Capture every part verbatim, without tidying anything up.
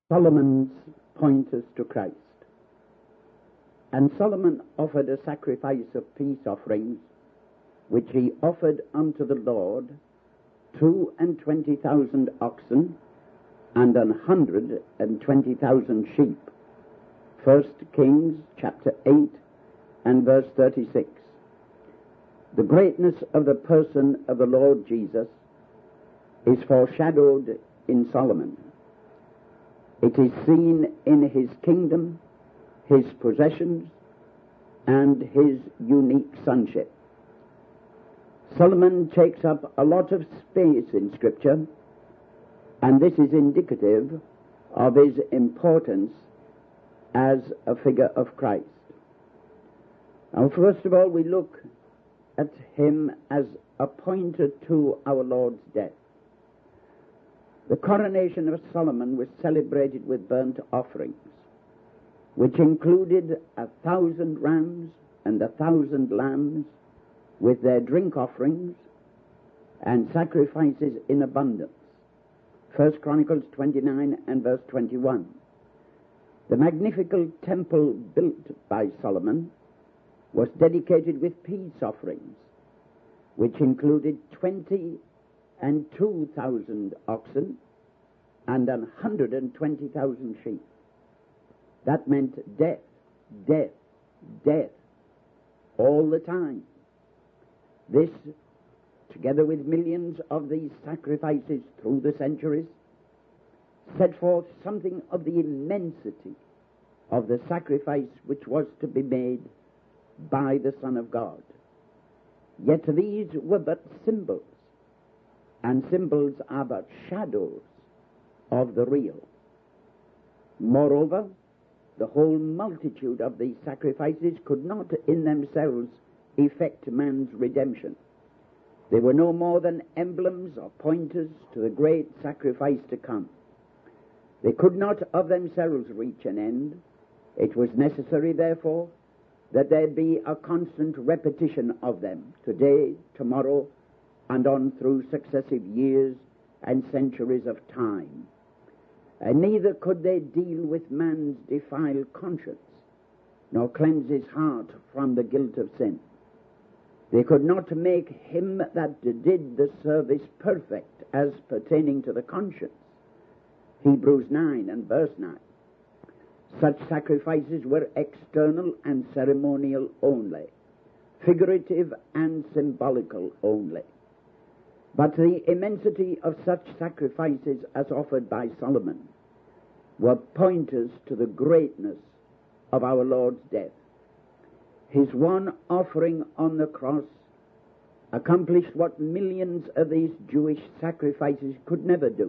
Solomon's point us to Christ. And Solomon offered a sacrifice of peace offerings, which he offered unto the Lord two and twenty thousand oxen and an hundred and twenty thousand sheep. First Kings chapter eight and verse thirty-six. The greatness of the person of the Lord Jesus is foreshadowed in Solomon. It is seen in his kingdom, his possessions, and his unique sonship. Solomon takes up a lot of space in Scripture, and this is indicative of his importance as a figure of Christ. Now, first of all, we look at him as appointed to our Lord's death. The coronation of Solomon was celebrated with burnt offerings, which included a thousand rams and a thousand lambs with their drink offerings and sacrifices in abundance. First Chronicles twenty-nine and verse twenty-one. The magnificent temple built by Solomon was dedicated with peace offerings, which included twenty and two thousand oxen and an hundred and twenty thousand sheep. That meant death, death, death, all the time. This, together with millions of these sacrifices through the centuries, set forth something of the immensity of the sacrifice which was to be made by the Son of God. Yet these were but symbols, and symbols are but shadows of the real. Moreover, the whole multitude of these sacrifices could not in themselves effect man's redemption. They were no more than emblems or pointers to the great sacrifice to come. They could not of themselves reach an end. It was necessary, therefore, that there be a constant repetition of them, today, tomorrow, and on through successive years and centuries of time. And neither could they deal with man's defiled conscience, nor cleanse his heart from the guilt of sin. They could not make him that did the service perfect as pertaining to the conscience. Hebrews nine and verse nine. Such sacrifices were external and ceremonial only, figurative and symbolical only. But the immensity of such sacrifices as offered by Solomon were pointers to the greatness of our Lord's death. His one offering on the cross accomplished what millions of these Jewish sacrifices could never do.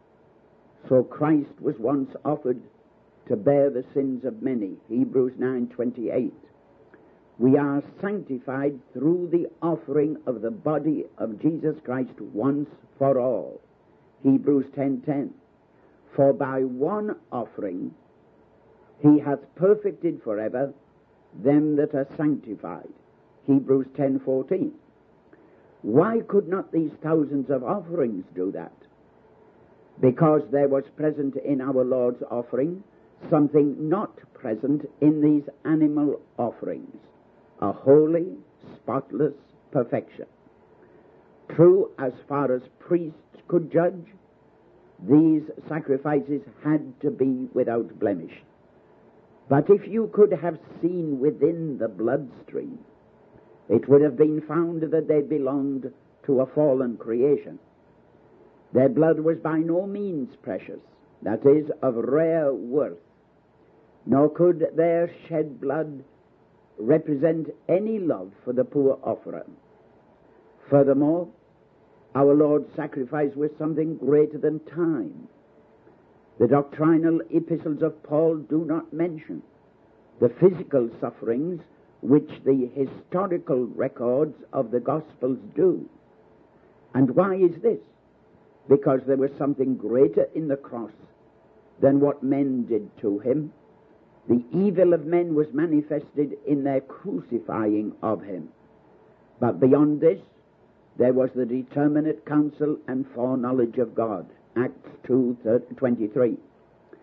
So Christ was once offered to bear the sins of many. Hebrews nine twenty-eight. We are sanctified through the offering of the body of Jesus Christ once for all. Hebrews ten ten. For by one offering he hath perfected forever them that are sanctified. Hebrews ten fourteen. Why could not these thousands of offerings do that? Because there was present in our Lord's offering something not present in these animal offerings, a holy, spotless perfection. True, as far as priests could judge, these sacrifices had to be without blemish. But if you could have seen within the bloodstream, it would have been found that they belonged to a fallen creation. Their blood was by no means precious, that is, of rare worth, nor could their shed blood represent any love for the poor offerer. Furthermore, our Lord's sacrifice was something greater than time. The doctrinal epistles of Paul do not mention the physical sufferings which the historical records of the Gospels do. And why is this? Because there was something greater in the cross than what men did to him. The evil of men was manifested in their crucifying of him. But beyond this, there was the determinate counsel and foreknowledge of God. Acts two twenty-three.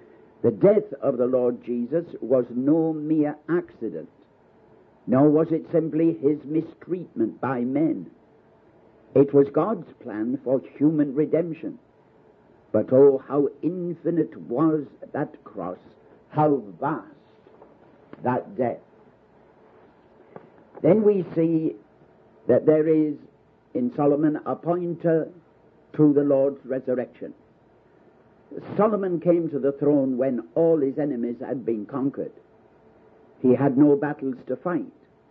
The death of the Lord Jesus was no mere accident, nor was it simply his mistreatment by men. It was God's plan for human redemption. But oh, how infinite was that cross, how vast that death. Then we see that there is in Solomon a pointer to the Lord's resurrection. Solomon came to the throne when all his enemies had been conquered. He had no battles to fight.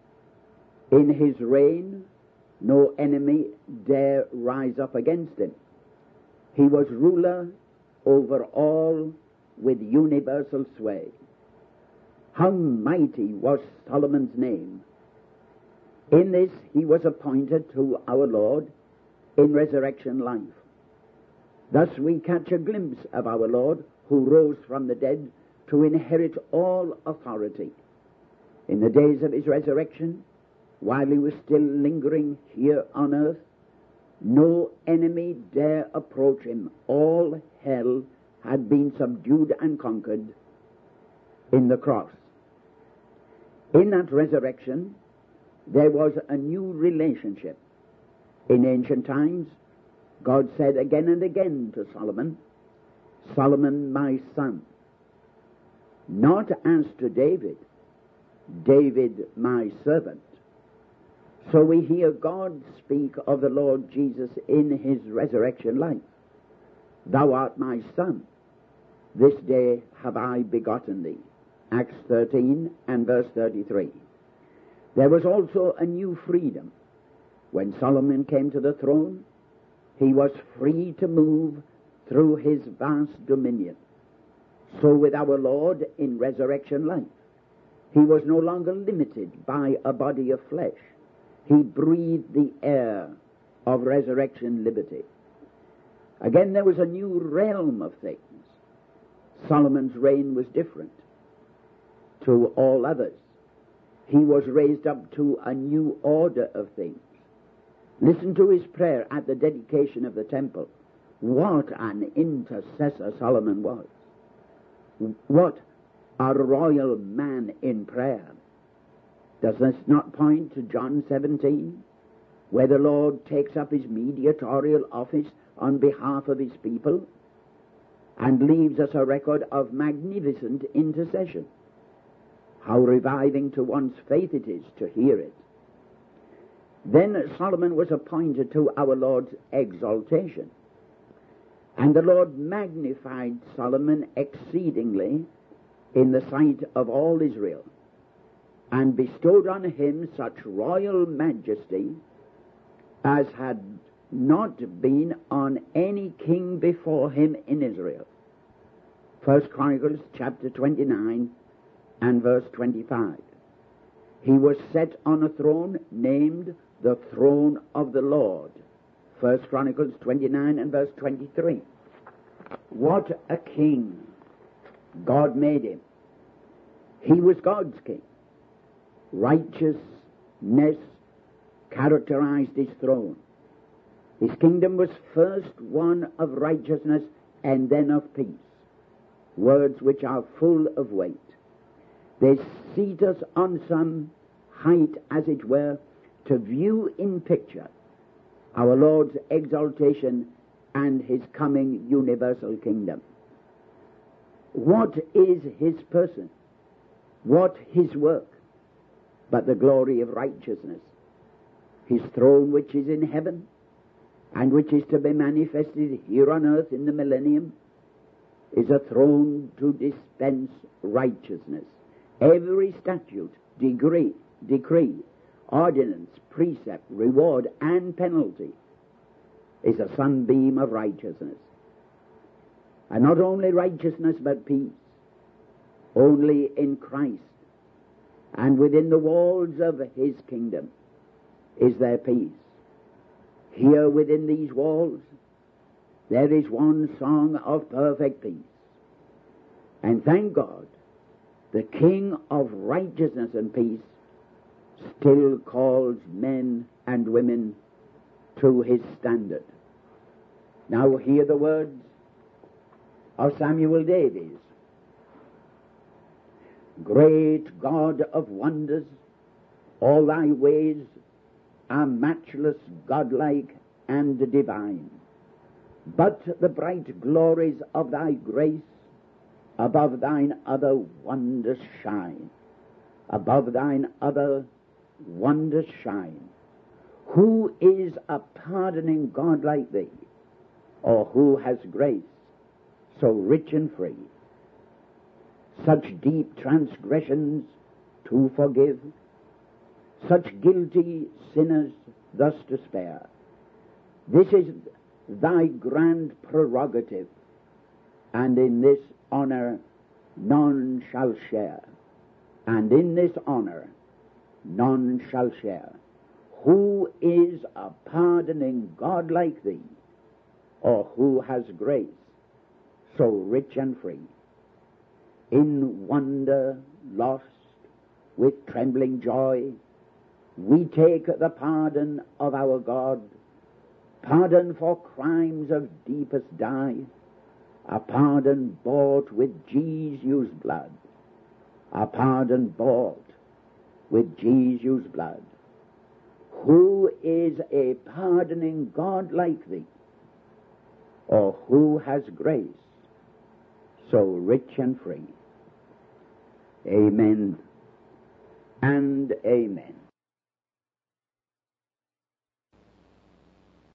In his reign, no enemy dare rise up against him. He was ruler over all with universal sway. How mighty was Solomon's name! In this he was appointed to our Lord in resurrection life. Thus we catch a glimpse of our Lord, who rose from the dead to inherit all authority. In the days of his resurrection, while he was still lingering here on earth, no enemy dare approach him. All hell had been subdued and conquered in the cross. In that resurrection, there was a new relationship. In ancient times, God said again and again to Solomon, Solomon, my son. Not as to David, David, my servant. So we hear God speak of the Lord Jesus in his resurrection life. Thou art my son. This day have I begotten thee. Acts thirteen and verse thirty-three. There was also a new freedom. When Solomon came to the throne, he was free to move through his vast dominion. So with our Lord in resurrection life, he was no longer limited by a body of flesh. He breathed the air of resurrection liberty. Again, there was a new realm of things. Solomon's reign was different to all others. He was raised up to a new order of things. Listen to his prayer at the dedication of the temple. What an intercessor Solomon was. What a royal man in prayer. Does this not point to John seventeen, where the Lord takes up his mediatorial office on behalf of his people and leaves us a record of magnificent intercession? How reviving to one's faith it is to hear it. Then Solomon was appointed to our Lord's exaltation. And the Lord magnified Solomon exceedingly in the sight of all Israel, and bestowed on him such royal majesty as had not been on any king before him in Israel. First Chronicles chapter twenty-nine and verse twenty-five. He was set on a throne named the throne of the Lord. First Chronicles twenty-nine and verse twenty-three. What a king God made him. He was God's king. Righteousness characterized his throne. His kingdom was first one of righteousness and then of peace. Words which are full of weight. They seat us on some height, as it were, to view in picture our Lord's exaltation and his coming universal kingdom. What is his person? What his work? But the glory of righteousness. His throne which is in heaven, and which is to be manifested here on earth in the millennium, is a throne to dispense righteousness. Every statute, degree, decree, ordinance, precept, reward, and penalty is a sunbeam of righteousness. And not only righteousness, but peace. Only in Christ and within the walls of his kingdom is there peace. Here within these walls there is one song of perfect peace. And thank God, the King of righteousness and peace still calls men and women to his standard. Now hear the words of Samuel Davies, Great God of wonders, all thy ways are matchless, godlike, and divine. But the bright glories of thy grace above thine other wonders shine. Above thine other wonders shine. Who is a pardoning God like thee? Or who has grace so rich and free? Such deep transgressions to forgive, such guilty sinners thus to spare. This is thy grand prerogative, and in this honor none shall share. And in this honor none shall share. Who is a pardoning God like thee? Or who has grace so rich and free? In wonder lost, with trembling joy, we take the pardon of our God, pardon for crimes of deepest dye, a pardon bought with Jesus' blood, a pardon bought with Jesus' blood. Who is a pardoning God like thee? Or who has grace so rich and free? Amen and amen.